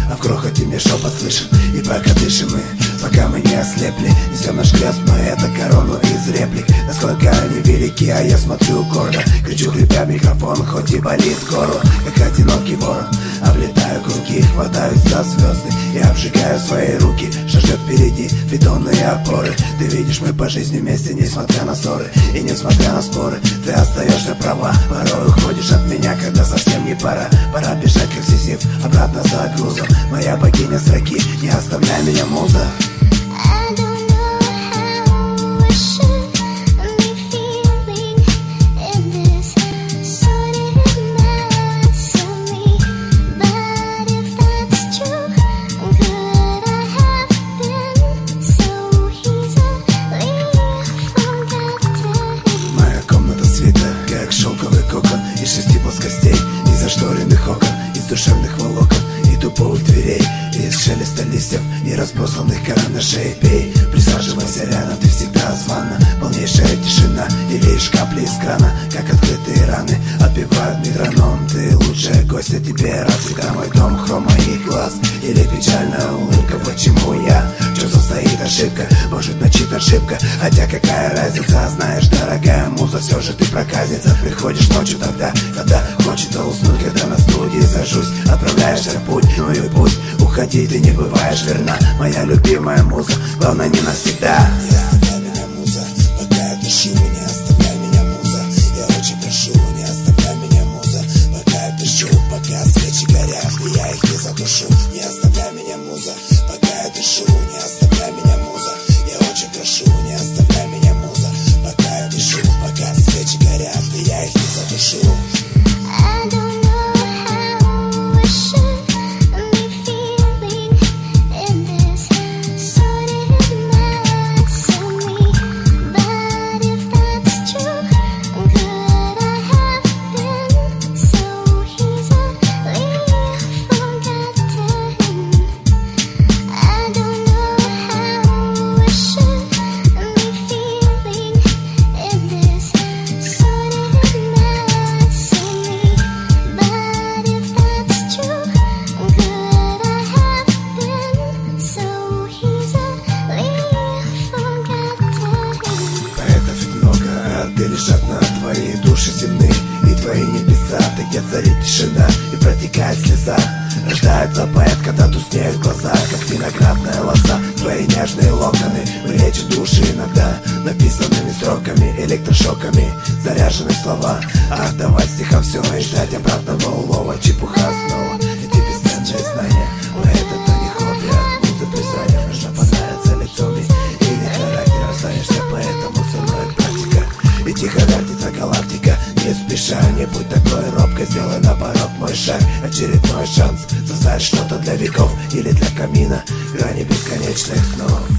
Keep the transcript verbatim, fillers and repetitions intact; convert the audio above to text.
а в грохоте мне шепот слышен. И пока дышим мы, пока мы не ослепли, несем наш крест, мы это корону из реплик. Насколько они велики, а я смотрю гордо, кричу хрипя в микрофон, хоть и болит горло. Как одинокий ворон, облетаю круги, хватаюсь за звезды и обжигаю свои руки. Что ждет впереди, бетонные опоры. Ты видишь, мы по жизни вместе, несмотря на ссоры и несмотря на споры. Ты остаешься права, порой уходишь от меня, когда совсем не пора. Пора бежать, как Сизиф, обратно за грузом. Моя богиня строки, не оставляй меня, муза. Как шелковый кокон из шести плоскостей, из зашторенных окон, из душевных волокон и тупых дверей, из шелеста листьев и разбросанных карандашей. Пей, присаживайся рядом, ты всегда звана. Полнейшая тишина и лишь капли из крана, как открытые раны отбивают метроном. Ты лучшая гостья, тебе рад всегда мой дом. Хром моих глаз или печальная улыбка. Почему я? В чем состоит ошибка? Может, начит ошибка, хотя какая разница? Знаешь, дорогая муза, все же ты проказница. Приходишь ночью тогда, когда хочется уснуть, когда на студии сажусь, отправляешься в путь. Ну и пусть, уходи, ты не бываешь верна, моя любимая муза, главное не навсегда. Не оставляй меня, муза, пока я дышу. Не оставляй меня, муза, я очень прошу. Не оставляй меня, муза, пока я дышу. Пока свечи горят, и я их не задушу. Не оставляй меня, муза, пока я дышу. Не оставляй меня, муза, я очень прошу. Не оставляй меня, муза, пока я дышу. Пока свечи горят, и я их не задушу. Лежат на твоей душе земные и твои небеса, ты где царит тишина и протекает слеза. Рождается поэт, когда тускнеют глаза, как виноградная лоза. Твои нежные локоны лечат души иногда написанными строками, электрошоками заряжены слова. Ах, давать стихам все и ждать обратного улова. Чепуха снова, эти бесценные знания. Поэт это не хобби, от музы признания. Нужно понравиться лицом или характер. Останешься поэтому со мной практика. И тихо вертится галактика, не спеша, не будь такой робкой. Сделай наоборот мой шаг, очередной шанс создать что-то для веков или для камина, грани бесконечных снов.